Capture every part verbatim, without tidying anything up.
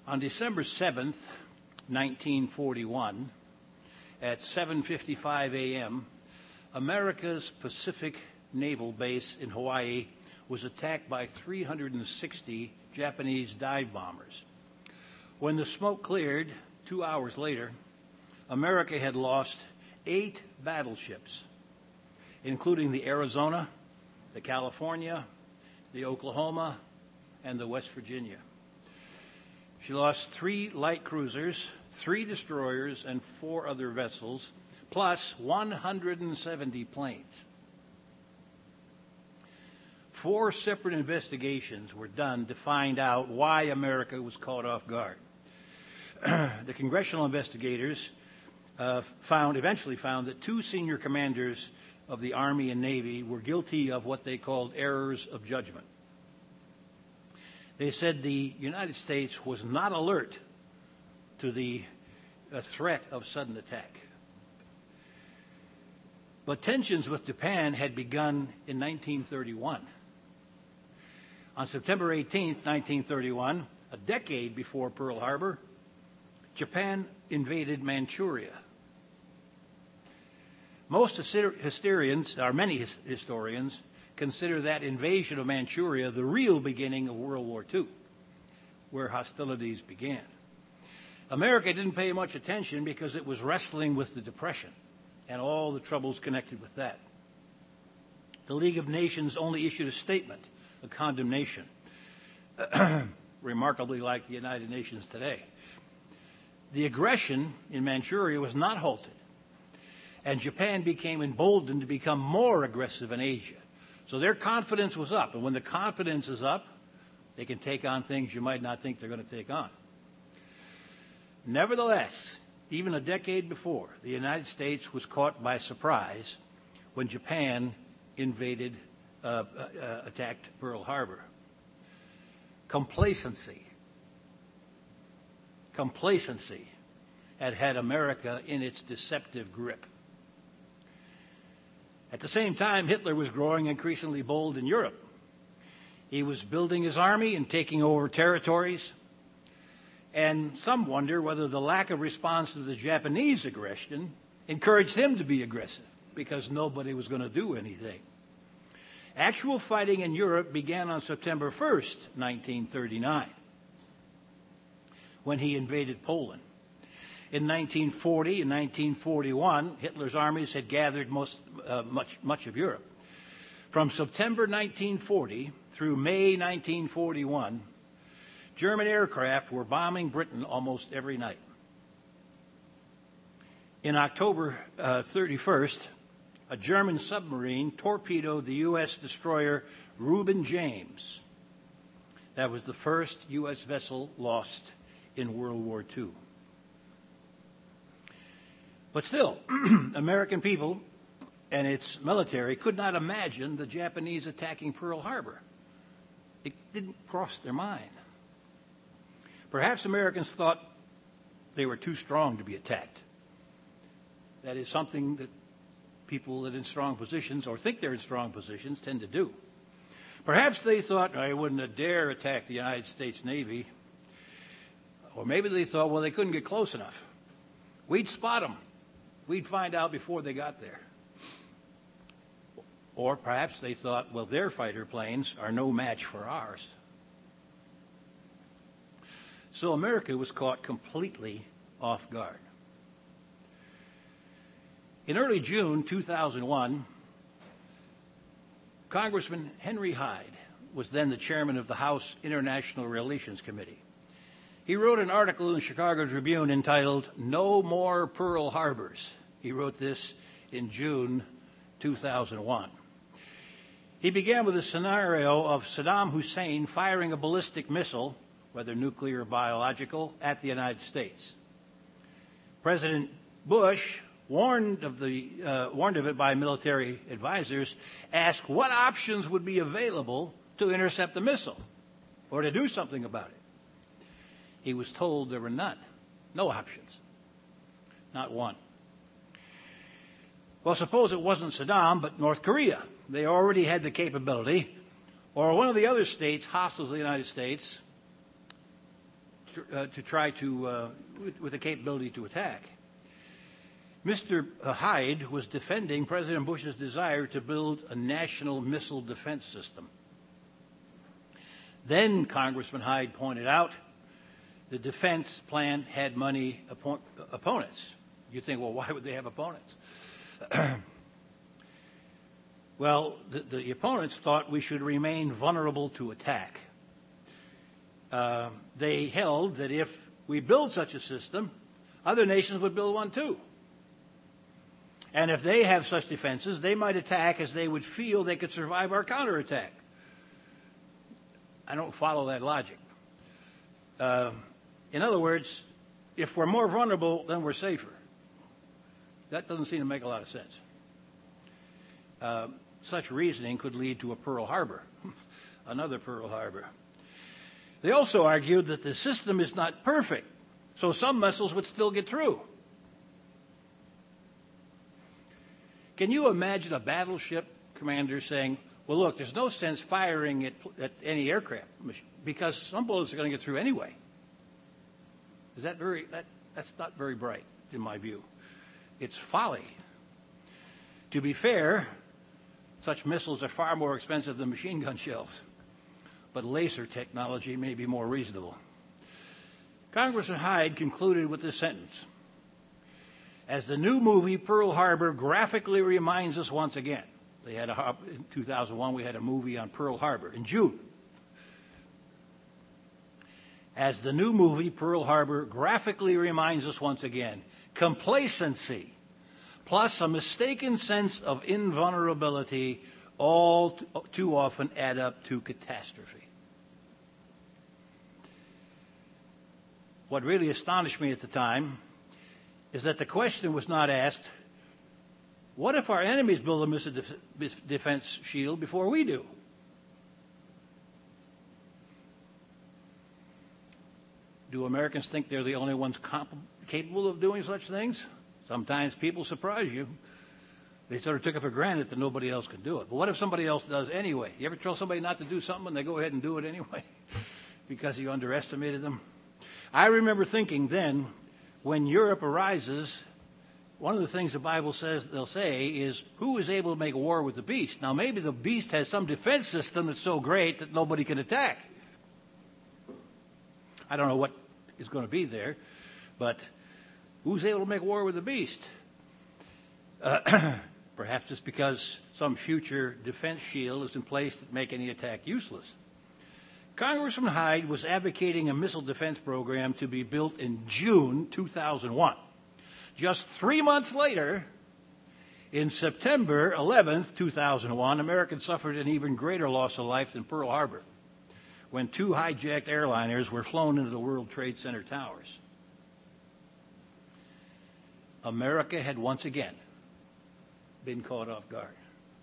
On December seventh, nineteen forty-one, at seven fifty-five a.m., America's Pacific Naval Base in Hawaii was attacked by three hundred sixty Japanese dive bombers. When the smoke cleared, two hours later, America had lost eight battleships, including the Arizona, the California, the Oklahoma, and the West Virginia. She lost three light cruisers, three destroyers, and four other vessels, plus one hundred seventy planes. Four separate investigations were done to find out why America was caught off guard. The congressional investigators uh, found, eventually found that two senior commanders of the Army and Navy were guilty of what they called errors of judgment. They said the United States was not alert to the uh, threat of sudden attack. But tensions with Japan had begun in nineteen thirty-one. On September eighteenth, nineteen thirty-one, a decade before Pearl Harbor, Japan invaded Manchuria. Most historians, or many historians, consider that invasion of Manchuria the real beginning of World War Two, where hostilities began. America didn't pay much attention because it was wrestling with the Depression and all the troubles connected with that. The League of Nations only issued a statement, a condemnation, remarkably like the United Nations today. The aggression in Manchuria was not halted, and Japan became emboldened to become more aggressive in Asia. So their confidence was up, and when the confidence is up, they can take on things you might not think they're going to take on. Nevertheless, even a decade before, the United States was caught by surprise when Japan invaded, uh, uh, attacked Pearl Harbor. Complacency, complacency had had America in its deceptive grip. At the same time, Hitler was growing increasingly bold in Europe. He was building his army and taking over territories. And some wonder whether the lack of response to the Japanese aggression encouraged him to be aggressive, because nobody was going to do anything. Actual fighting in Europe began on September first, nineteen thirty-nine, when he invaded Poland. In nineteen forty and nineteen forty-one, Hitler's armies had gathered most, uh, much, much of Europe. From September nineteen forty through May nineteen forty-one, German aircraft were bombing Britain almost every night. In October uh, thirty-first, a German submarine torpedoed the U S destroyer Reuben James. That was the first U S vessel lost in World War Two. But still, American people and its military could not imagine the Japanese attacking Pearl Harbor. It didn't cross their mind. Perhaps Americans thought they were too strong to be attacked. That is something that people that are in strong positions or think they're in strong positions tend to do. Perhaps they thought, I wouldn't dare attack the United States Navy. Or maybe they thought, well, they couldn't get close enough. We'd spot them. We'd find out before they got there. Or perhaps they thought, well, their fighter planes are no match for ours. So America was caught completely off guard. In early June two thousand one, Congressman Henry Hyde was then the chairman of the House International Relations Committee. He wrote an article in the Chicago Tribune entitled, No More Pearl Harbors. He wrote this in June two thousand one. He began with a scenario of Saddam Hussein firing a ballistic missile, whether nuclear or biological, at the United States. President Bush, warned of, the, uh, warned of it by military advisors, asked what options would be available to intercept the missile or to do something about it. He was told there were none, no options, not one. Well, suppose it wasn't Saddam, but North Korea. They already had the capability, or one of the other states hostile to the United States, uh, to try to, uh, with, with the capability to attack. Mister Hyde was defending President Bush's desire to build a national missile defense system. Then Congressman Hyde pointed out the defense plan had many oppo- opponents. You think, well, why would they have opponents? Well, the, the opponents thought we should remain vulnerable to attack. Uh, they held that if we build such a system, other nations would build one too. And if they have such defenses, they might attack as they would feel they could survive our counterattack. I don't follow that logic. Uh, in other words, if we're more vulnerable, then we're safer. That doesn't seem to make a lot of sense. Uh, such reasoning could lead to a Pearl Harbor, another Pearl Harbor. They also argued that the system is not perfect, so some missiles would still get through. Can you imagine a battleship commander saying, well, look, there's no sense firing at, at any aircraft because some bullets are going to get through anyway? Is that very, that, that's not very bright, in my view. It's folly. To be fair, such missiles are far more expensive than machine gun shells, but laser technology may be more reasonable. Congressman Hyde concluded with this sentence: as the new movie Pearl Harbor graphically reminds us once again. They had a, in two thousand one, we had a movie on Pearl Harbor in June. As the new movie Pearl Harbor graphically reminds us once again, complacency plus a mistaken sense of invulnerability all t- too often add up to catastrophe. What really astonished me at the time is that the question was not asked, what if our enemies build a missile def- defense shield before we do? Do Americans think they're the only ones comp- capable of doing such things? Sometimes people surprise you. They sort of took it for granted that nobody else could do it. But what if somebody else does anyway? You ever tell somebody not to do something and they go ahead and do it anyway because you underestimated them? I remember thinking then, when Europe arises, one of the things the Bible says they'll say is, who is able to make war with the beast? Now, maybe the beast has some defense system that's so great that nobody can attack. I don't know what is going to be there, but who's able to make war with the beast? Uh, perhaps it's because some future defense shield is in place that make any attack useless. Congressman Hyde was advocating a missile defense program to be built in June two thousand one. Just three months later, in September eleventh, two thousand one, Americans suffered an even greater loss of life than Pearl Harbor when two hijacked airliners were flown into the World Trade Center towers. America had once again been caught off guard.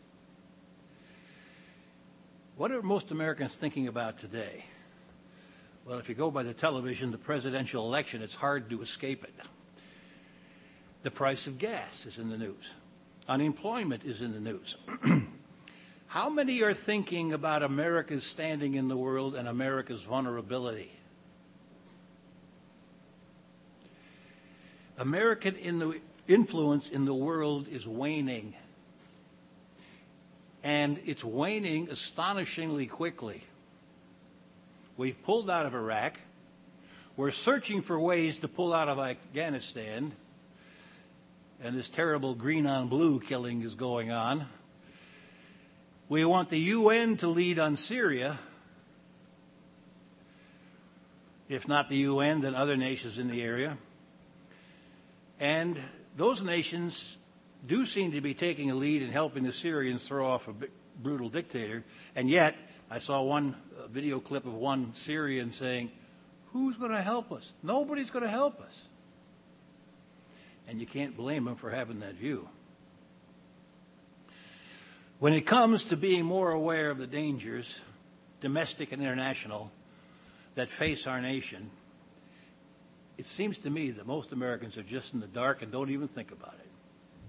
What are most Americans thinking about today? Well, if you go by the television, the presidential election, it's hard to escape it. The price of gas is in the news. Unemployment is in the news. How many are thinking about America's standing in the world and America's vulnerability? American in the influence in the world is waning. And it's waning astonishingly quickly. We've pulled out of Iraq. We're searching for ways to pull out of Afghanistan. And this terrible green on blue killing is going on. We want the U N to lead on Syria. If not the U N, then other nations in the area. And those nations do seem to be taking a lead in helping the Syrians throw off a brutal dictator. And yet, I saw one uh, video clip of one Syrian saying, who's going to help us? Nobody's going to help us. And you can't blame him for having that view. When it comes to being more aware of the dangers, domestic and international, that face our nation, it seems to me that most Americans are just in the dark and don't even think about it.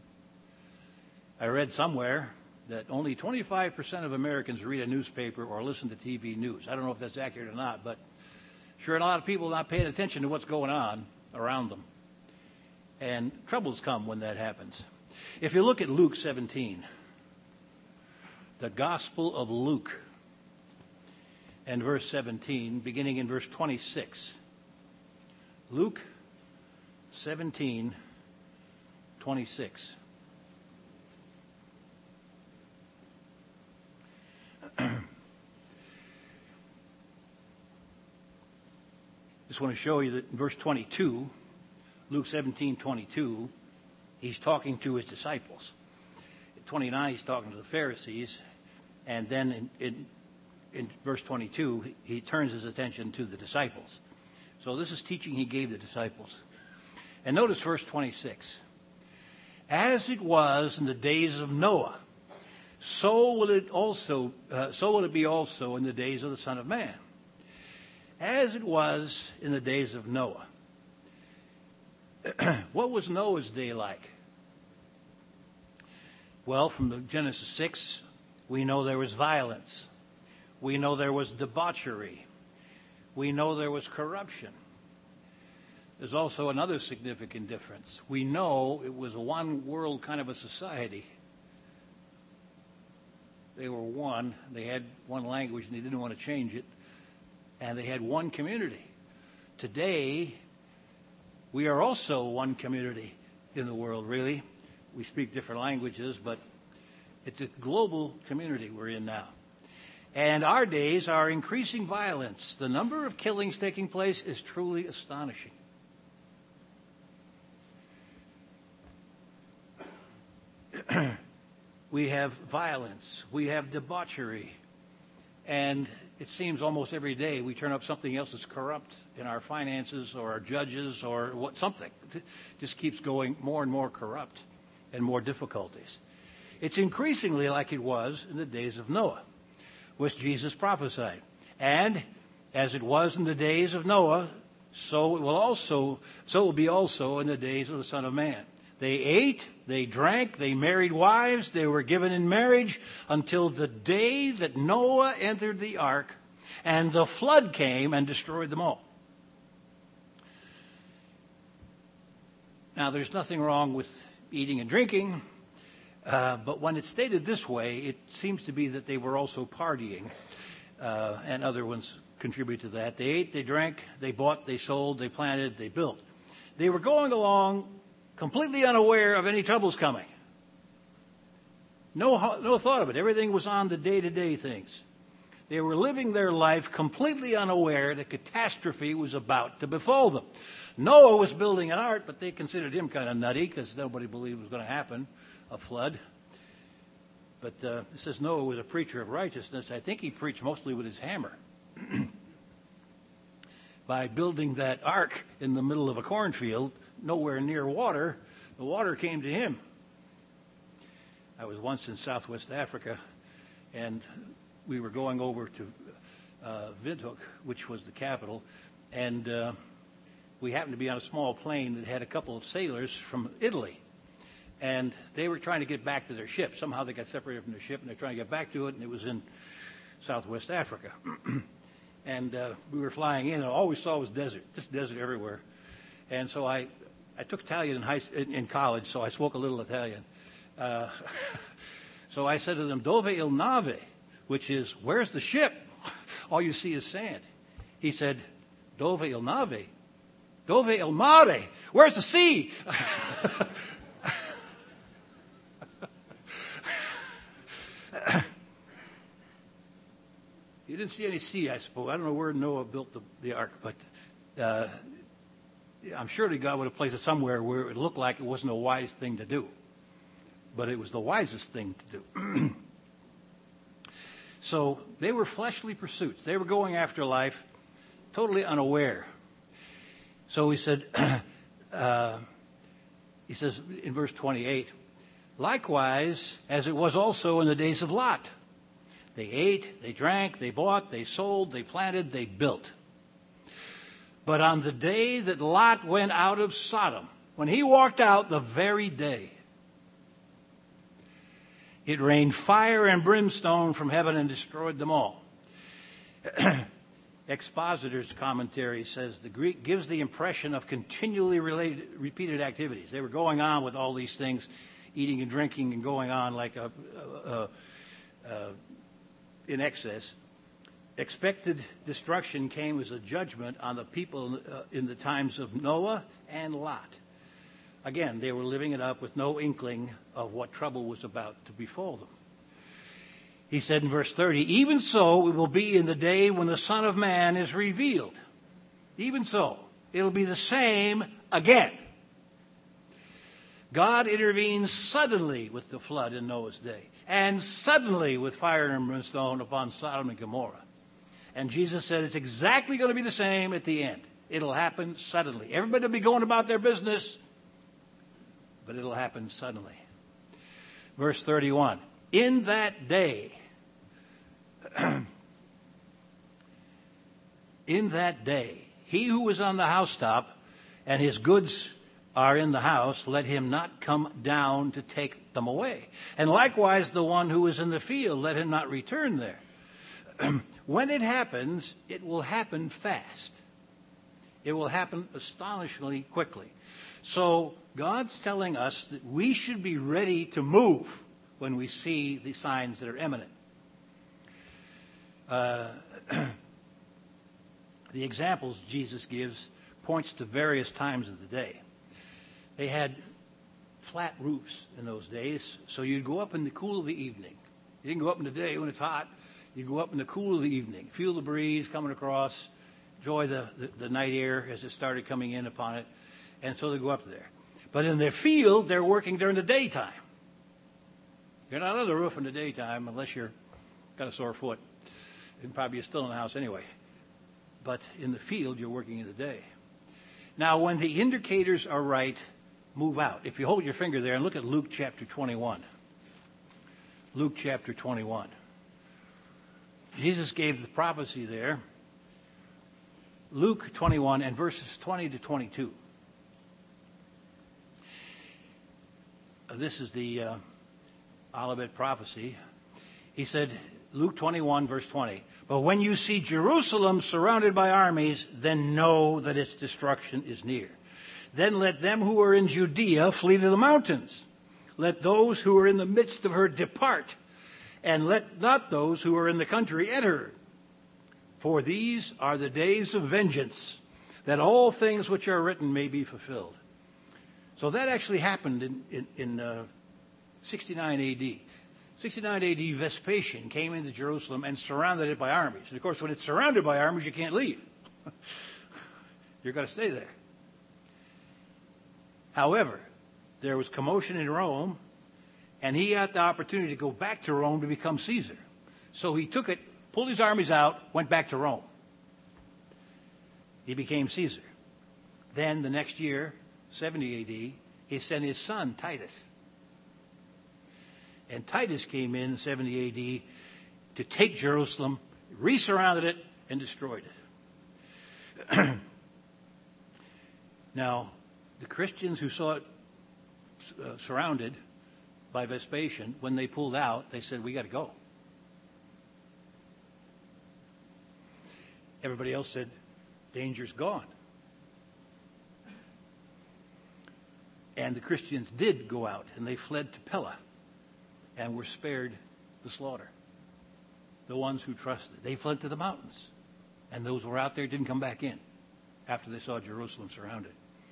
I read somewhere that only twenty-five percent of Americans read a newspaper or listen to T V news. I don't know if that's accurate or not, but Sure, and a lot of people are not paying attention to what's going on around them. And troubles come when that happens. If you look at Luke seventeen, the Gospel of Luke, and verse seventeen, beginning in verse twenty-six. Luke seventeen, twenty-six. Just want to show you that in verse twenty-two, Luke seventeen, twenty-two, he's talking to his disciples. At twenty-nine, he's talking to the Pharisees. And then in, in, in verse twenty-two, he, he turns his attention to the disciples. So this is teaching he gave the disciples. And notice verse twenty-six. As it was in the days of Noah, so will it also, uh, so will it be also in the days of the Son of Man. As it was in the days of Noah. What was Noah's day like? Well, from the Genesis six, we know there was violence. We know there was debauchery. We know there was corruption. There's also another significant difference. We know it was a one-world kind of a society. They were one. They had one language, and they didn't want to change it. And they had one community. Today, we are also one community in the world, really. We speak different languages, but it's a global community we're in now. And our days are increasing violence. The number of killings taking place is truly astonishing. We have violence. We have debauchery. And it seems almost every day we turn up something else that's corrupt in our finances or our judges or what something. It just keeps going more and more corrupt and more difficulties. It's increasingly like it was in the days of Noah, which Jesus prophesied. And as it was in the days of Noah, so it will also, so it will be also in the days of the Son of Man. They ate, they drank, they married wives, they were given in marriage until the day that Noah entered the ark and the flood came and destroyed them all. Now, there's nothing wrong with eating and drinking, uh, but when it's stated this way, it seems to be that they were also partying, uh, and other ones contribute to that. They ate, they drank, they bought, they sold, they planted, they built. They were going along completely unaware of any troubles coming. No, no thought of it. Everything was on the day-to-day things. They were living their life completely unaware that catastrophe was about to befall them. Noah was building an ark, but they considered him kind of nutty because nobody believed it was going to happen, a flood. But uh, it says Noah was a preacher of righteousness. I think he preached mostly with his hammer. By building that ark in the middle of a cornfield, nowhere near water, the water came to him. I was once in Southwest Africa, and we were going over to uh, Windhoek, which was the capital, and uh, we happened to be on a small plane that had a couple of sailors from Italy, and they were trying to get back to their ship. Somehow they got separated from their ship, and they're trying to get back to it, and it was in Southwest Africa. And uh, we were flying in, and all we saw was desert, just desert everywhere. And so I, I took Italian in, high, in, in college, so I spoke a little Italian. Uh, so I said to them, "Dove il nave?" which is, "Where's the ship?" All you see is sand. He said, "Dove il nave?" "Dove il mare?" Where's the sea? You didn't see any sea, I suppose. I don't know where Noah built the, the ark, but uh, I'm sure that God would have placed it somewhere where it would look like it wasn't a wise thing to do. But it was the wisest thing to do. So they were fleshly pursuits. They were going after life totally unaware. So he said, uh, he says in verse twenty-eight, "Likewise, as it was also in the days of Lot. They ate, they drank, they bought, they sold, they planted, they built. But on the day that Lot went out of Sodom, when he walked out the very day, it rained fire and brimstone from heaven and destroyed them all." Expositor's commentary says the Greek gives the impression of continually related, repeated activities. They were going on with all these things, eating and drinking and going on like a, a, a, a in excess. Expected destruction came as a judgment on the people uh, in the times of Noah and Lot. Again, they were living it up with no inkling of what trouble was about to befall them. He said in verse thirty, even so it will be in the day when the Son of Man is revealed. Even so, it'll be the same again. God intervenes suddenly with the flood in Noah's day, and suddenly with fire and brimstone upon Sodom and Gomorrah. And Jesus said it's exactly going to be the same at the end. It'll happen suddenly. Everybody will be going about their business, but it'll happen suddenly. Verse thirty-one, in that day, in that day, he who is on the housetop and his goods are in the house, let him not come down to take them away. And likewise, the one who is in the field, let him not return there. When it happens, it will happen fast. It will happen astonishingly quickly. So God's telling us that we should be ready to move when we see the signs that are imminent. Uh, the examples Jesus gives points to various times of the day. They had flat roofs in those days, so you'd go up in the cool of the evening. You didn't go up in the day when it's hot. You'd go up in the cool of the evening, feel the breeze coming across, enjoy the, the, the night air as it started coming in upon it, and so they go up there. But in their field, they're working during the daytime. You're not on the roof in the daytime unless you're got a sore foot. And probably you're still in the house anyway. But in the field, you're working in the day. Now, when the indicators are right, move out. If you hold your finger there and look at Luke chapter twenty-one. Luke chapter twenty-one. Jesus gave the prophecy there. Luke twenty-one and verses twenty to twenty-two. Uh, this is the uh, Olivet prophecy. He said, Luke twenty-one, verse twenty, but when you see Jerusalem surrounded by armies, then know that its destruction is near. Then let them who are in Judea flee to the mountains. Let those who are in the midst of her depart, and let not those who are in the country enter. For these are the days of vengeance, that all things which are written may be fulfilled. So that actually happened in, in, in uh, sixty-nine A D sixty-nine A D, Vespasian came into Jerusalem and surrounded it by armies. And of course, when it's surrounded by armies, you can't leave. You're going to stay there. However, there was commotion in Rome, and he had the opportunity to go back to Rome to become Caesar. So he took it, pulled his armies out, went back to Rome. He became Caesar. Then the next year, seventy A D, he sent his son, Titus. And Titus came in seventy A D to take Jerusalem, re-surrounded it, and destroyed it. Now, the Christians who saw it uh, surrounded by Vespasian, when they pulled out, they said, we got to go. Everybody else said, danger's gone. And the Christians did go out, and they fled to Pella and were spared the slaughter. The ones who trusted. They fled to the mountains. And those who were out there didn't come back in after they saw Jerusalem surrounded.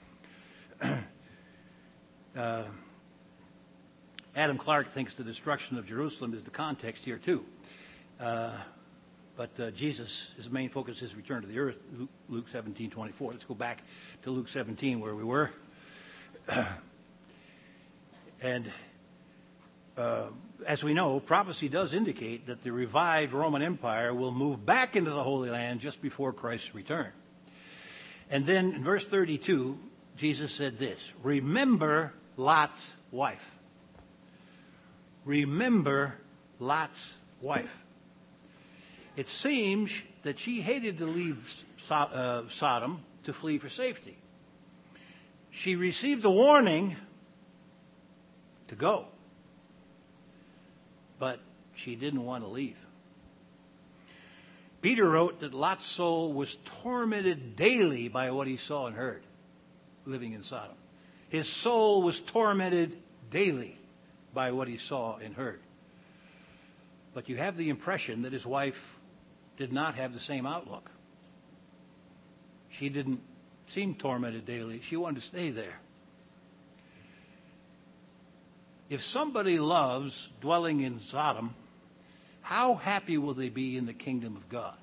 uh, Adam Clark thinks the destruction of Jerusalem is the context here too. Uh, but uh, Jesus, his main focus is return to the earth, Luke seventeen twenty-four. Let's go back to Luke seventeen where we were. and uh, as we know, prophecy does indicate that the revived Roman Empire will move back into the Holy Land just before Christ's return. And then in verse thirty-two, Jesus said this, remember Lot's wife. Remember Lot's wife. It seems that she hated to leave so- uh, Sodom to flee for safety. She received the warning to go, but she didn't want to leave. Peter wrote that Lot's soul was tormented daily by what he saw and heard living in Sodom. His soul was tormented daily by what he saw and heard. But you have the impression that his wife did not have the same outlook. She didn't seem tormented daily. She wanted to stay there. If somebody loves dwelling in Sodom, how happy will they be in the kingdom of God?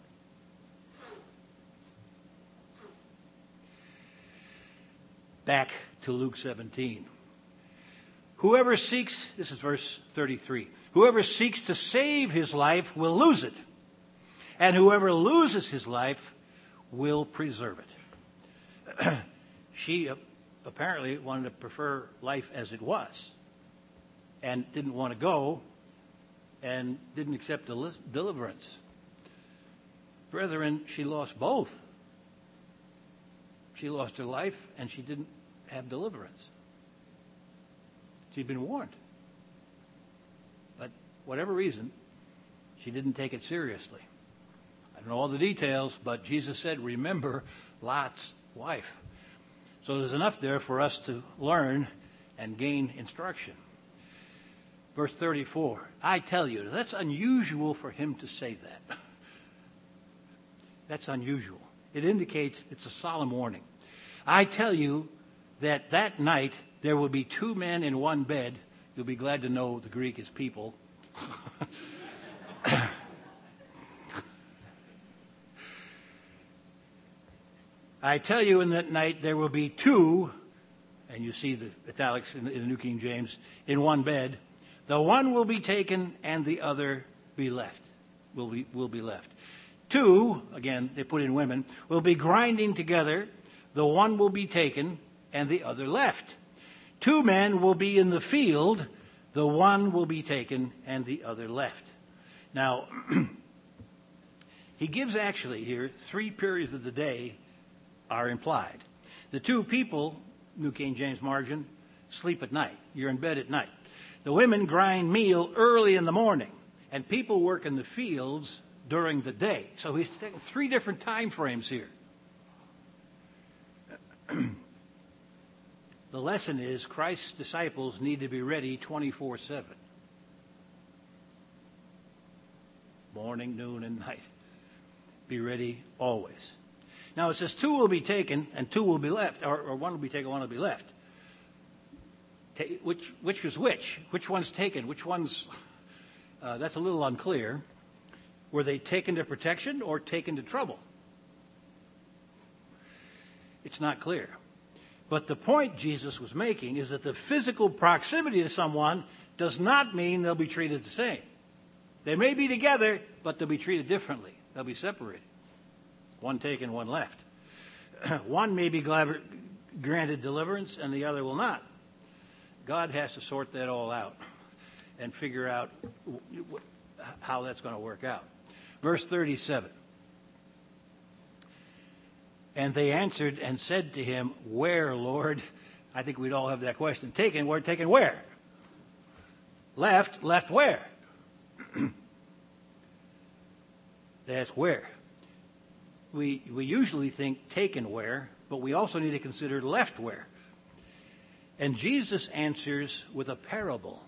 Back to Luke seventeen. Whoever seeks, this is verse thirty-three, whoever seeks to save his life will lose it, and whoever loses his life will preserve it. She apparently wanted to prefer life as it was and didn't want to go and didn't accept deliverance. Brethren, she lost both. She lost her life and she didn't have deliverance. She'd been warned. But whatever reason, she didn't take it seriously. I don't know all the details, but Jesus said, remember Lot's wife. So there's enough there for us to learn and gain instruction. Verse thirty-four, I tell you, that's unusual for him to say that. That's unusual. It indicates it's a solemn warning. I tell you that that night there will be two men in one bed. You'll be glad to know the Greek is people. I tell you in that night there will be two, and you see the italics in the, in the New King James, in one bed. The one will be taken and the other be left. Will be, will be left. Two, again, they put in women, will be grinding together. The one will be taken and the other left. Two men will be in the field. The one will be taken and the other left. Now, he gives actually here three periods of the day are implied. The two people, New King James margin, sleep at night. You're in bed at night. The women grind meal early in the morning, and people work in the fields during the day. So he's taking three different time frames here. The lesson is Christ's disciples need to be ready twenty-four seven. Morning, noon, and night. Be ready always. Now it says two will be taken and two will be left, or, or one will be taken, one will be left. Ta- which which is which? Which one's taken? Which one's... Uh, that's a little unclear. Were they taken to protection or taken to trouble? It's not clear. But the point Jesus was making is that the physical proximity to someone does not mean they'll be treated the same. They may be together, but they'll be treated differently. They'll be separated. One taken, one left. One may be granted deliverance and the other will not. God has to sort that all out and figure out how that's going to work out. Verse thirty-seven. And they answered and said to him, where, Lord? I think we'd all have that question. Taken, where? Taken where? Left, left where? They ask where. We, we usually think taken where, but we also need to consider left where. And Jesus answers with a parable.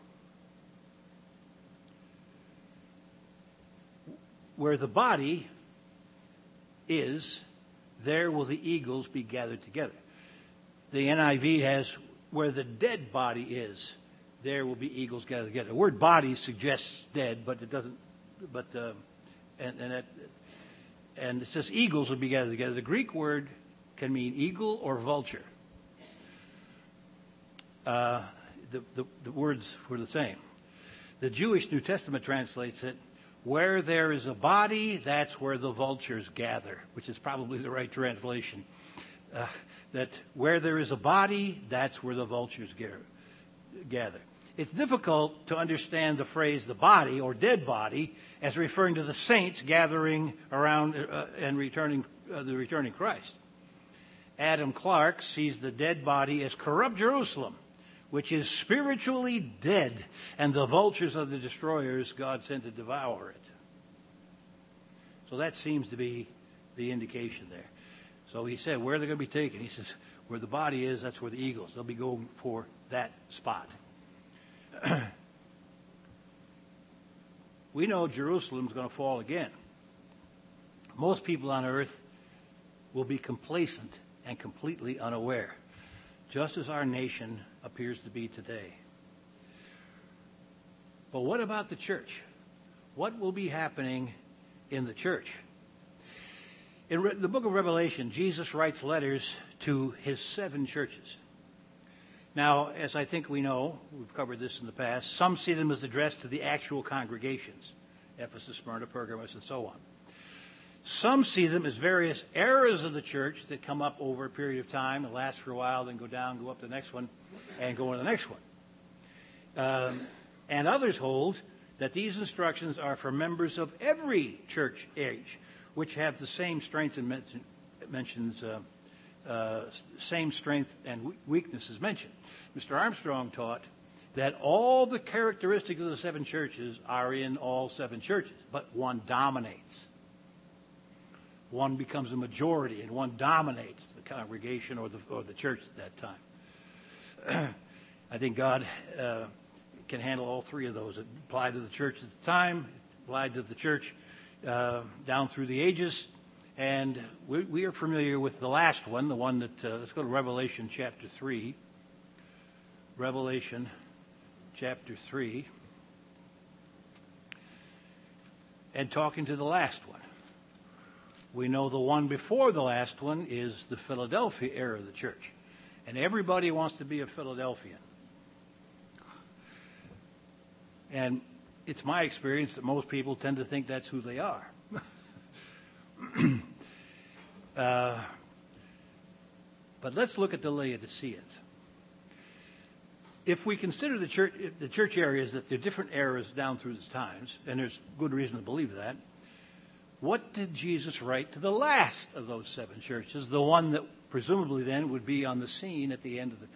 Where the body is, there will the eagles be gathered together. The N I V has, where the dead body is, there will be eagles gathered together. The word body suggests dead, but it doesn't, but, uh, and, and, that, and it says eagles will be gathered together. The Greek word can mean eagle or vulture. Uh, the, the, the words were the same. The Jewish New Testament translates it, where there is a body, that's where the vultures gather, which is probably the right translation. Uh, that where there is a body, that's where the vultures gather. It's difficult to understand the phrase the body or dead body as referring to the saints gathering around uh, and returning uh, the returning Christ. Adam Clarke sees the dead body as corrupt Jerusalem, which is spiritually dead, and the vultures of the destroyers God sent to devour it. So that seems to be the indication there. So he said, where are they going to be taken? He says, where the body is, that's where the eagles. They'll be going for that spot. We know Jerusalem's going to fall again. Most people on earth will be complacent and completely unaware, just as our nation appears to be today. But what about the church? What will be happening in the church? In Re- the book of Revelation, Jesus writes letters to his seven churches. Now, as I think we know, we've covered this in the past, some see them as addressed to the actual congregations, Ephesus, Smyrna, Pergamos, and so on. Some see them as various eras of the church that come up over a period of time and last for a while, then go down, go up to the next one, and go on to the next one. Um, and others hold that these instructions are for members of every church age, which have the same strengths and mention, mentions, uh, uh, same strength and weaknesses mentioned. Mister Armstrong taught that all the characteristics of the seven churches are in all seven churches, but one dominates. One becomes a majority, and one dominates the congregation or the or the church at that time. I think God uh, can handle all three of those. It applied to the church at the time, it applied to the church uh, down through the ages, and we, we are familiar with the last one, the one that, uh, let's go to Revelation chapter three. Revelation chapter three. And talking to the last one. We know the one before the last one is the Philadelphia era of the church. And everybody wants to be a Philadelphian. And it's my experience that most people tend to think that's who they are. uh, but let's look at the Laodiceans. If we consider the church, the church areas, that there are different eras down through the times, and there's good reason to believe that, what did Jesus write to the last of those seven churches, the one that presumably then would be on the scene at the end of the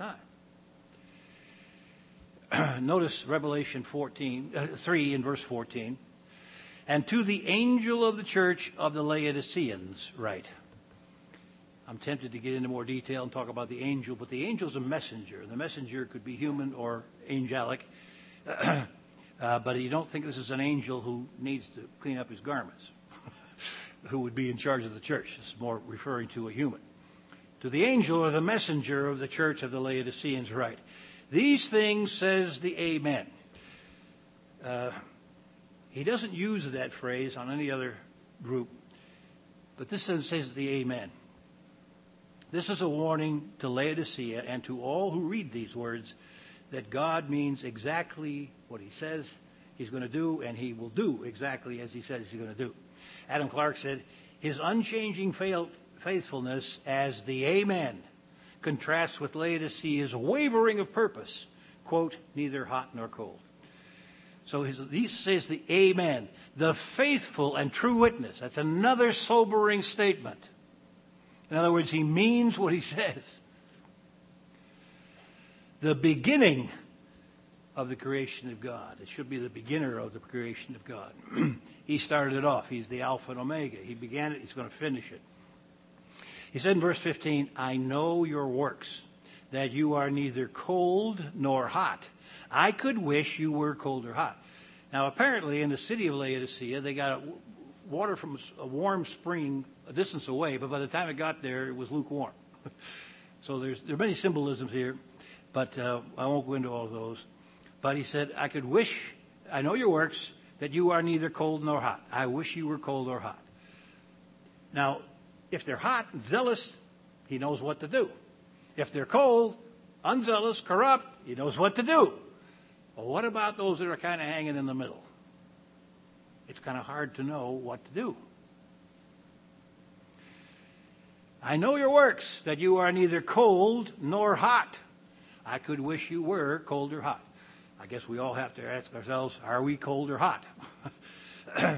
time? Notice Revelation fourteen, uh, three in verse fourteen. And to the angel of the church of the Laodiceans write. I'm tempted to get into more detail and talk about the angel, but the angel's a messenger. The messenger could be human or angelic, uh, but you don't think this is an angel who needs to clean up his garments, who would be in charge of the church. This is more referring to a human. To the angel or the messenger of the church of the Laodiceans write, these things says the Amen. Uh, he doesn't use that phrase on any other group, but this says the Amen. This is a warning to Laodicea and to all who read these words that God means exactly what he says he's going to do, and he will do exactly as he says he's going to do. Adam Clark said, his unchanging faithfulness as the Amen contrasts with Laodicea's wavering of purpose, quote, neither hot nor cold. So his, he says the Amen, the faithful and true witness. That's another sobering statement. In other words, he means what he says. The beginning of the creation of God. It should be the beginner of the creation of God. He started it off. He's the Alpha and Omega. He began it. He's going to finish it. He said in verse fifteen, I know your works, that you are neither cold nor hot. I could wish you were cold or hot. Now, apparently, in the city of Laodicea, they got water from a warm spring a distance away, but by the time it got there, it was lukewarm. So there's there are many symbolisms here, but uh, I won't go into all of those. But he said, I could wish, I know your works, that you are neither cold nor hot. I wish you were cold or hot. Now, if they're hot and zealous, he knows what to do. If they're cold, unzealous, corrupt, he knows what to do. Well, what about those that are kind of hanging in the middle? It's kind of hard to know what to do. I know your works, that you are neither cold nor hot. I could wish you were cold or hot. I guess we all have to ask ourselves, are we cold or hot? uh,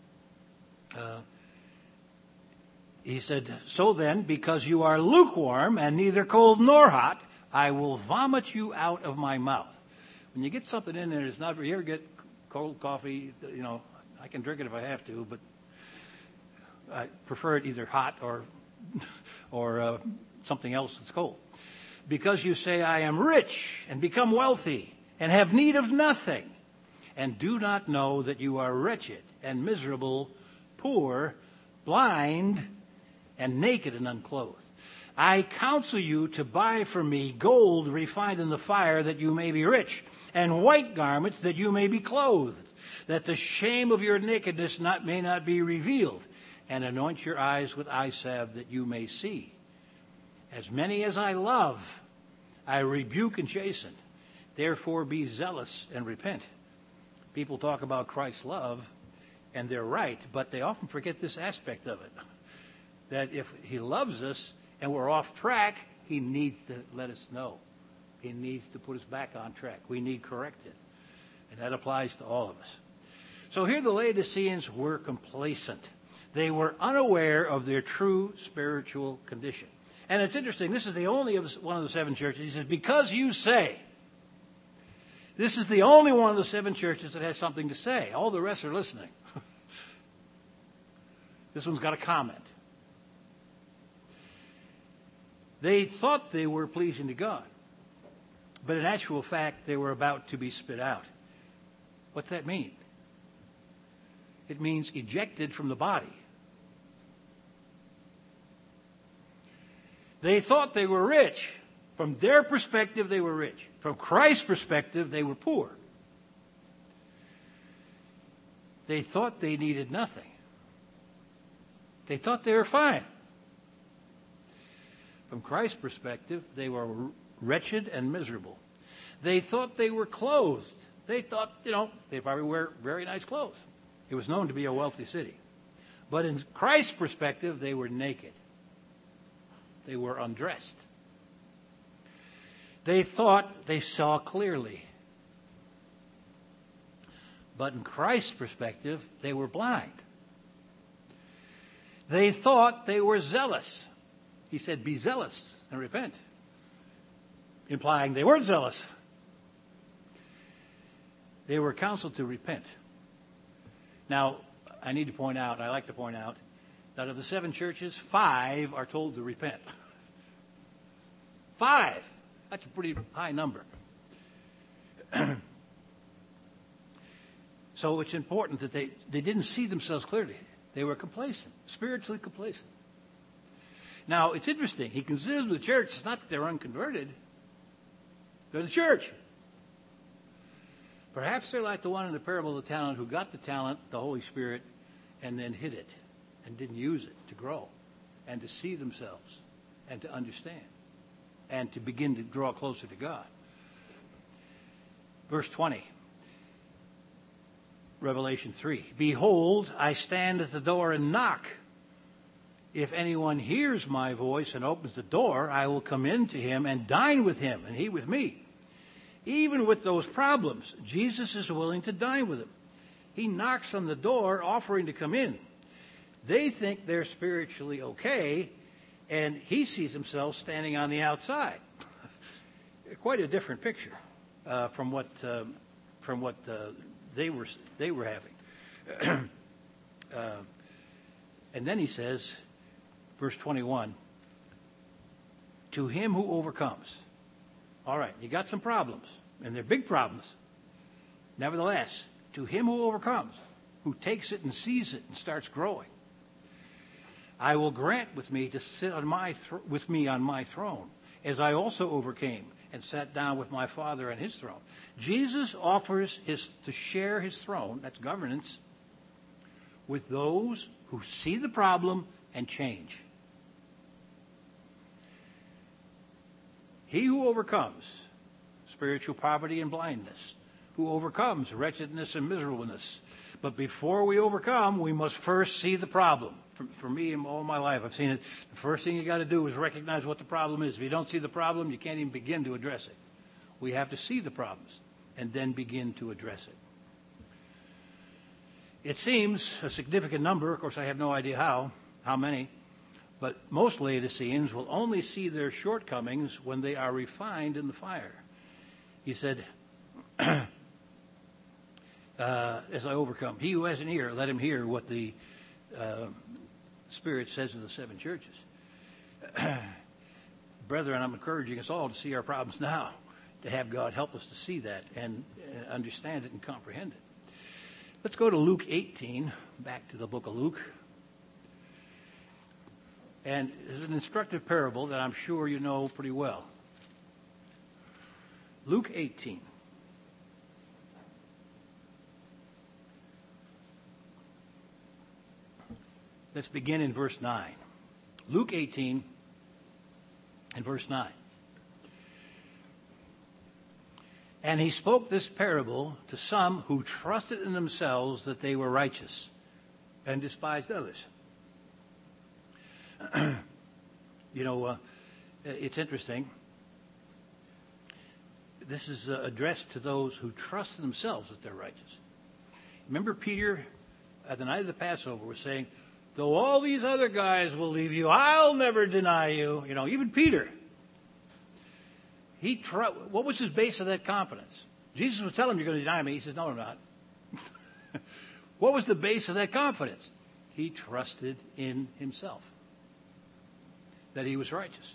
he said, so then, because you are lukewarm and neither cold nor hot, I will vomit you out of my mouth. When you get something in there, it's not, you ever get cold coffee, you know, I can drink it if I have to, but I prefer it either hot or, or uh, something else that's cold. Because you say, I am rich and become wealthy and have need of nothing, and do not know that you are wretched and miserable, poor, blind, and naked and unclothed. I counsel you to buy from me gold refined in the fire, that you may be rich, and white garments, that you may be clothed, that the shame of your nakedness not, may not be revealed, and anoint your eyes with eye salve, that you may see. As many as I love, I rebuke and chasten. Therefore be zealous and repent. People talk about Christ's love, and they're right, but they often forget this aspect of it. That if he loves us and we're off track, he needs to let us know. He needs to put us back on track. We need corrected. And that applies to all of us. So here the Laodiceans were complacent. They were unaware of their true spiritual condition. And it's interesting, this is the only of one of the seven churches. He says, because you say. This is the only one of the seven churches that has something to say. All the rest are listening. This one's got a comment. They thought they were pleasing to God, but in actual fact, they were about to be spit out. What's that mean? It means ejected from the body. They thought they were rich. From their perspective, they were rich. From Christ's perspective, they were poor. They thought they needed nothing. They thought they were fine. From Christ's perspective, they were wretched and miserable. They thought they were clothed. They thought, you know, they probably wear very nice clothes. It was known to be a wealthy city. But in Christ's perspective, they were naked. They were undressed. They thought they saw clearly. But in Christ's perspective, they were blind. They thought they were zealous. He said, be zealous and repent, implying they weren't zealous. They were counseled to repent. Now, I need to point out, I like to point out, that of the seven churches, five are told to repent. Five. That's a pretty high number. So it's important that they, they didn't see themselves clearly. They were complacent, spiritually complacent. Now, it's interesting. He considers the church, it's not that they're unconverted. They're the church. Perhaps they're like the one in the parable of the talent who got the talent, the Holy Spirit, and then hid it and didn't use it to grow and to see themselves and to understand and to begin to draw closer to God. Verse twenty, Revelation three. Behold, I stand at the door and knock. If anyone hears my voice and opens the door, I will come in to him and dine with him, and he with me. Even with those problems, Jesus is willing to dine with them. He knocks on the door, offering to come in. They think they're spiritually okay, and he sees himself standing on the outside. Quite a different picture uh, from what uh, from what uh, they were they were having. uh, and then he says, verse twenty-one, to him who overcomes. All right, you got some problems, and they're big problems. Nevertheless, to him who overcomes, who takes it and sees it and starts growing, I will grant with me to sit on my th- with me on my throne, as I also overcame and sat down with my Father on his throne. Jesus offers his to share his throne, that's governance, with those who see the problem and change. He who overcomes spiritual poverty and blindness, who overcomes wretchedness and miserableness. But before we overcome, we must first see the problem. For, for me, in all my life, I've seen it. The first thing you got to do is recognize what the problem is. If you don't see the problem, you can't even begin to address it. We have to see the problems and then begin to address it. It seems a significant number. Of course, I have no idea how, how many. But most Laodiceans will only see their shortcomings when they are refined in the fire. He said, uh, as I overcome, he who has an ear, let him hear what the uh, Spirit says in the seven churches. Brethren, I'm encouraging us all to see our problems now, to have God help us to see that and uh, understand it and comprehend it. Let's go to Luke eighteen, back to the book of Luke. And it's an instructive parable that I'm sure you know pretty well. Luke eighteen. Let's begin in verse nine. Luke eighteen and verse nine. And he spoke this parable to some who trusted in themselves that they were righteous and despised others. You know, uh, it's interesting. This is uh, addressed to those who trust in themselves that they're righteous. Remember Peter, at the night of the Passover, was saying, though all these other guys will leave you, I'll never deny you. You know, even Peter. He tr- what was his base of that confidence? Jesus was telling him, you're going to deny me. He says, no, I'm not. What was the base of that confidence? He trusted in himself, that he was righteous.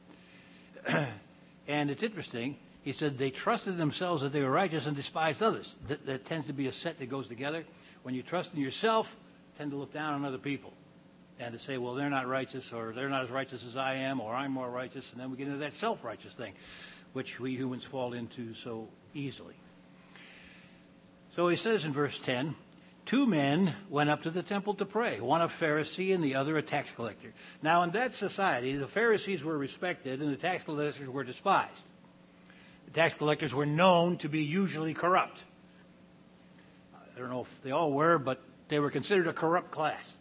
And it's interesting. He said they trusted themselves that they were righteous and despised others. That, that tends to be a set that goes together. When you trust in yourself, you tend to look down on other people and to say, well, they're not righteous, or they're not as righteous as I am, or I'm more righteous. And then we get into that self-righteous thing, which we humans fall into so easily. So he says in verse ten, two men went up to the temple to pray, one a Pharisee and the other a tax collector. Now, in that society, the Pharisees were respected and the tax collectors were despised. The tax collectors were known to be usually corrupt. I don't know if they all were, but they were considered a corrupt class.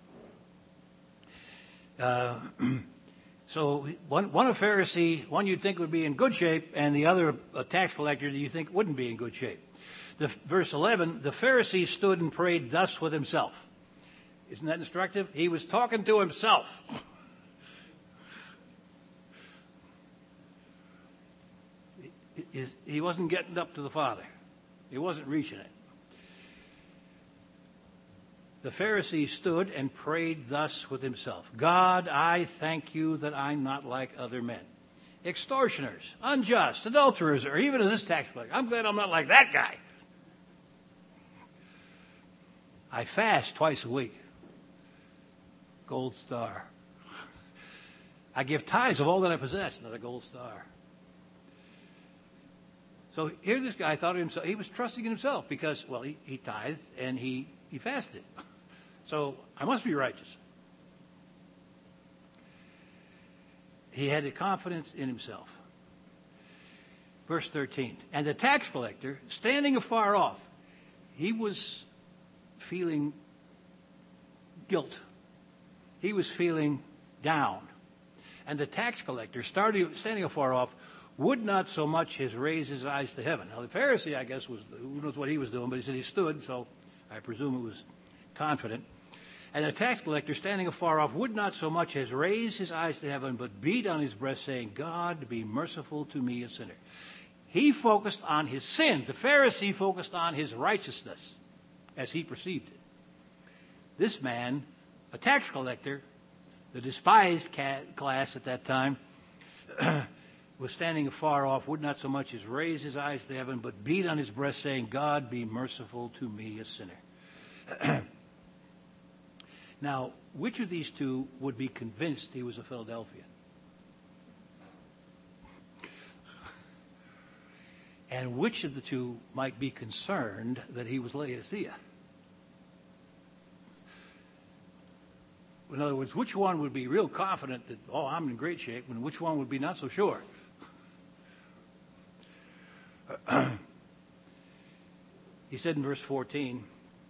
Uh, so one, one a Pharisee, one you'd think would be in good shape, and the other a tax collector that you think wouldn't be in good shape. The, verse eleven, the Pharisee stood and prayed thus with himself. Isn't that instructive? He was talking to himself. He wasn't getting up to the Father. He wasn't reaching it. The Pharisee stood and prayed thus with himself. God, I thank you that I'm not like other men, extortioners, unjust, adulterers, or even this tax collector. I'm glad I'm not like that guy. I fast twice a week. Gold star. I give tithes of all that I possess. Another gold star. So here this guy thought of himself. He was trusting in himself because, well, he, he tithed and he, he fasted. So I must be righteous. He had a confidence in himself. Verse thirteen. And the tax collector, standing afar off, he was feeling guilt. He was feeling down. And the tax collector, starting, standing afar off, would not so much as raise his eyes to heaven. Now the Pharisee, I guess, was who knows what he was doing, but he said he stood, so I presume it was confident. And the tax collector, standing afar off, would not so much as raise his eyes to heaven, but beat on his breast, saying, God, be merciful to me, a sinner. He focused on his sin. The Pharisee focused on his righteousness as he perceived it. This man, a tax collector, the despised class at that time, was standing afar off, would not so much as raise his eyes to heaven, but beat on his breast, saying, God, be merciful to me, a sinner. Now, which of these two would be convinced he was a Philadelphian? And which of the two might be concerned that he was Laodicea? In other words, which one would be real confident that, oh, I'm in great shape, and which one would be not so sure? He said in verse fourteen,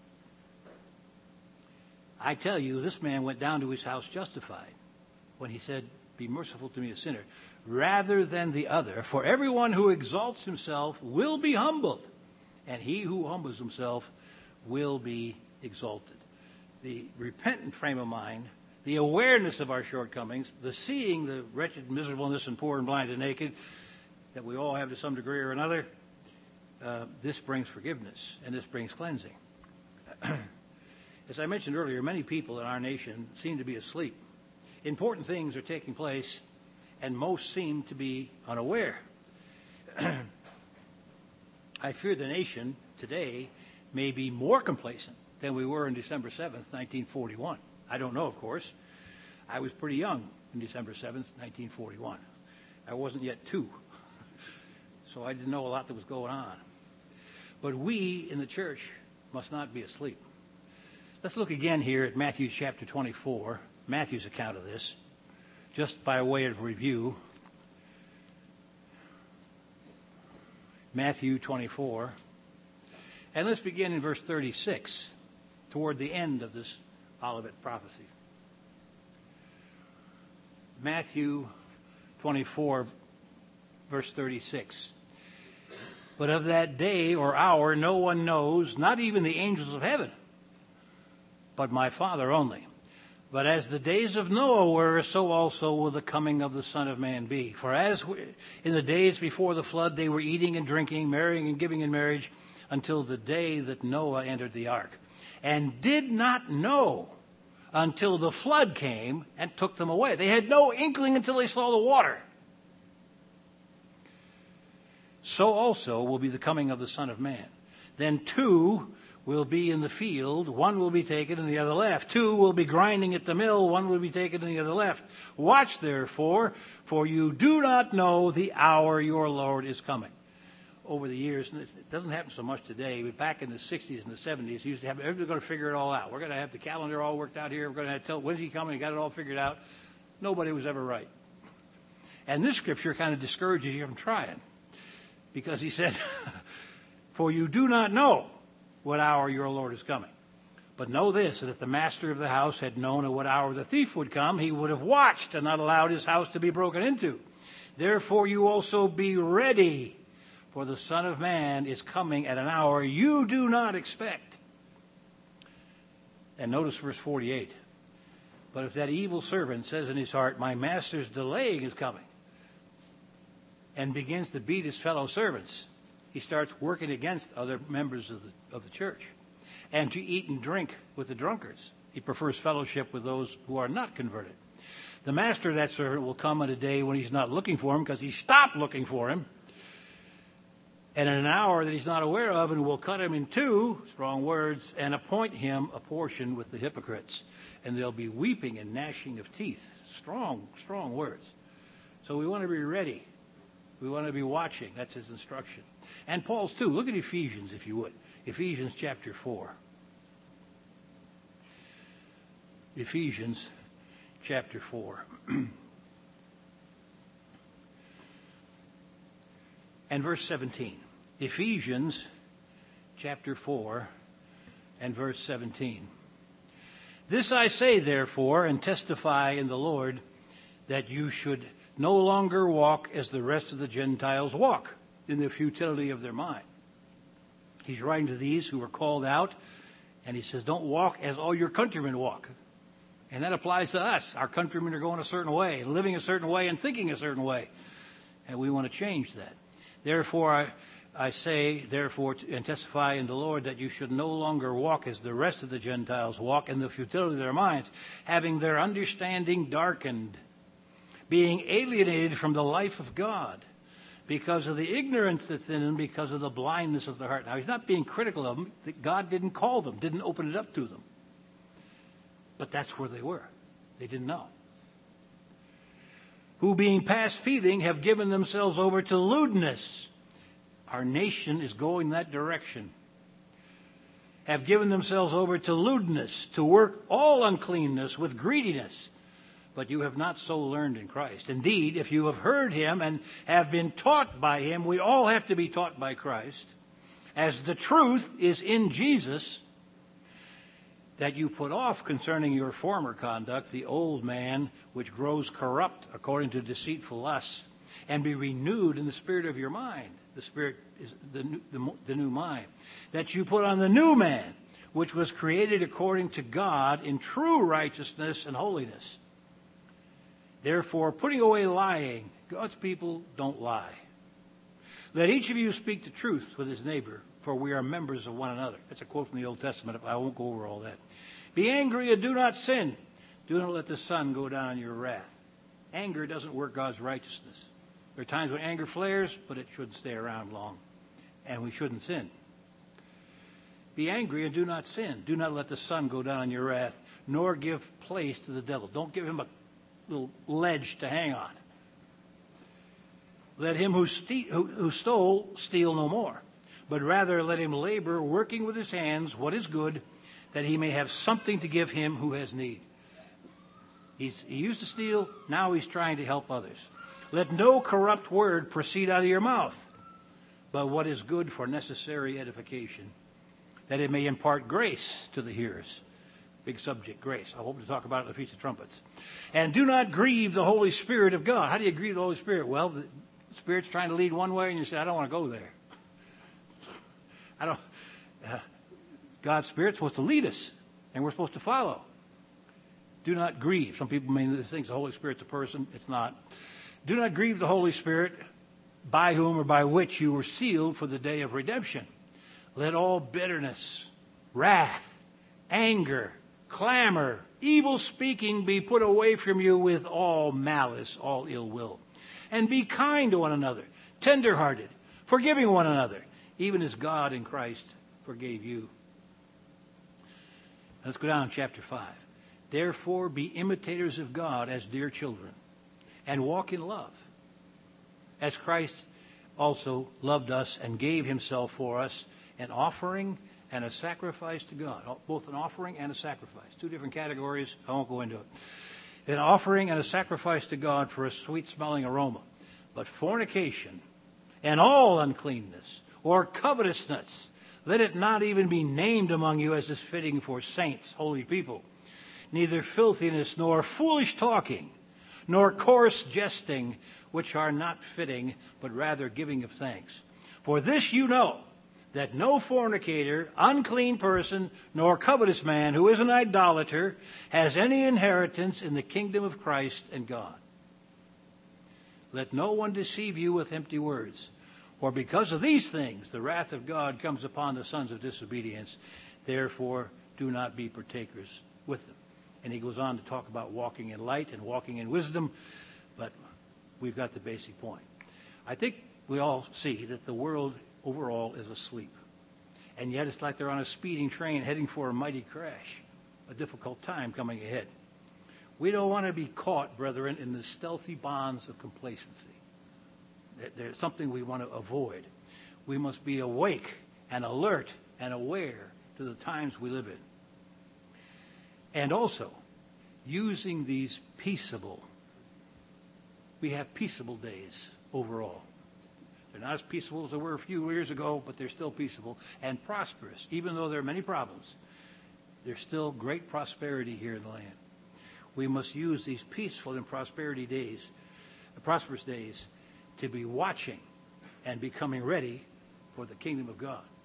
I tell you, this man went down to his house justified when he said, be merciful to me, a sinner, rather than the other. For everyone who exalts himself will be humbled, and he who humbles himself will be exalted. The repentant frame of mind, the awareness of our shortcomings, the seeing the wretched miserableness and poor and blind and naked that we all have to some degree or another, uh, this brings forgiveness and this brings cleansing. As I mentioned earlier, many people in our nation seem to be asleep. Important things are taking place, and most seem to be unaware. I fear the nation today may be more complacent than we were on December seventh, nineteen forty-one. I don't know, of course. I was pretty young on December seventh, nineteen forty-one. I wasn't yet two, so I didn't know a lot that was going on. But we in the church must not be asleep. Let's look again here at Matthew chapter twenty-four, Matthew's account of this, just by way of review. Matthew twenty-four. And let's begin in verse thirty-six, toward the end of this Olivet prophecy. Matthew twenty-four, verse thirty-six. But of that day or hour no one knows, not even the angels of heaven, but my Father only. But as the days of Noah were, so also will the coming of the Son of Man be. For as in the days before the flood they were eating and drinking, marrying and giving in marriage, until the day that Noah entered the ark, and did not know until the flood came and took them away. They had no inkling until they saw the water. So also will be the coming of the Son of Man. Then two will be in the field, one will be taken and the other left. Two will be grinding at the mill, one will be taken and the other left. Watch therefore, for you do not know the hour your Lord is coming. Over the years, and it doesn't happen so much today, but back in the sixties and the seventies, used to have, everybody's going to figure it all out. We're going to have the calendar all worked out here. We're going to tell, when's he coming? We got it all figured out. Nobody was ever right. And this scripture kind of discourages you from trying. Because he said, for you do not know what hour your Lord is coming. But know this, that if the master of the house had known at what hour the thief would come, he would have watched and not allowed his house to be broken into. Therefore you also be ready, for the Son of Man is coming at an hour you do not expect. And notice verse forty-eight. But if that evil servant says in his heart, my master's delaying his coming, and begins to beat his fellow servants, he starts working against other members of the, of the church. And to eat and drink with the drunkards. He prefers fellowship with those who are not converted. The master of that servant will come on a day when he's not looking for him, because he stopped looking for him, and in an hour that he's not aware of, and will cut him in two, strong words, and appoint him a portion with the hypocrites. And there'll be weeping and gnashing of teeth. Strong, strong words. So we want to be ready. We want to be watching. That's his instruction. And Paul's too. Look at Ephesians, if you would. Ephesians chapter four. Ephesians chapter four. And verse seventeen. Ephesians chapter four and verse seventeen. This I say, therefore, and testify in the Lord, that you should no longer walk as the rest of the Gentiles walk, in the futility of their mind. He's writing to these who were called out, and he says, don't walk as all your countrymen walk. And that applies to us. Our countrymen are going a certain way, living a certain way, and thinking a certain way. And we want to change that. Therefore, I, I say, therefore, and testify in the Lord, that you should no longer walk as the rest of the Gentiles walk, in the futility of their minds, having their understanding darkened, being alienated from the life of God, because of the ignorance that's in them, because of the blindness of their heart. Now, he's not being critical of them. God didn't call them, didn't open it up to them. But that's where they were. They didn't know. Who, being past feeling, have given themselves over to lewdness. Our nation is going that direction. Have given themselves over to lewdness, to work all uncleanness with greediness. But you have not so learned in Christ. Indeed, if you have heard him and have been taught by him, we all have to be taught by Christ, as the truth is in Jesus, that you put off concerning your former conduct the old man which grows corrupt according to deceitful lusts, and be renewed in the spirit of your mind. The spirit is the new, the, the new mind. That you put on the new man, which was created according to God in true righteousness and holiness. Therefore, putting away lying, God's people don't lie. Let each of you speak the truth with his neighbor, for we are members of one another. That's a quote from the Old Testament. I won't go over all that. Be angry and do not sin. Do not let the sun go down on your wrath. Anger doesn't work God's righteousness. There are times when anger flares, but it shouldn't stay around long. And we shouldn't sin. Be angry and do not sin. Do not let the sun go down on your wrath, nor give place to the devil. Don't give him a little ledge to hang on. Let him who, ste- who, who stole steal no more, but rather let him labor, working with his hands what is good, that he may have something to give him who has need. He's, he used to steal, now he's trying to help others. Let no corrupt word proceed out of your mouth, but what is good for necessary edification, that it may impart grace to the hearers. Big subject, grace. I hope to talk about it in the Feast of Trumpets. And do not grieve the Holy Spirit of God. How do you grieve the Holy Spirit? Well, the Spirit's trying to lead one way, and you say, I don't want to go there. I don't. Uh, God's Spirit's supposed to lead us, and we're supposed to follow. Do not grieve. Some people mean this thinks the Holy Spirit's a person. It's not. Do not grieve the Holy Spirit, by whom or by which you were sealed for the day of redemption. Let all bitterness, wrath, anger, clamor, evil speaking be put away from you with all malice, all ill will. And be kind to one another, tender-hearted, forgiving one another, even as God in Christ forgave you. Let's go down to chapter five. Therefore be imitators of God as dear children, and walk in love, as Christ also loved us and gave himself for us, an offering and a sacrifice to God. Both an offering and a sacrifice. Two different categories. I won't go into it. An offering and a sacrifice to God for a sweet-smelling aroma. But fornication and all uncleanness or covetousness, let it not even be named among you as is fitting for saints, holy people. Neither filthiness nor foolish talking, nor coarse jesting, which are not fitting, but rather giving of thanks. For this you know, that no fornicator, unclean person, nor covetous man who is an idolater has any inheritance in the kingdom of Christ and God. Let no one deceive you with empty words, for because of these things the wrath of God comes upon the sons of disobedience. Therefore do not be partakers with them. And he goes on to talk about walking in light and walking in wisdom, but we've got the basic point. I think we all see that the world overall is asleep. And yet it's like they're on a speeding train heading for a mighty crash, a difficult time coming ahead. We don't want to be caught, brethren, in the stealthy bonds of complacency. There's something we want to avoid. We must be awake and alert and aware to the times we live in. And also, using these peaceable, we have peaceable days overall. They're not as peaceable as they were a few years ago, but they're still peaceable and prosperous. Even though there are many problems, there's still great prosperity here in the land. We must use these peaceful and prosperity days, the prosperous days, to be watching and becoming ready for the kingdom of God.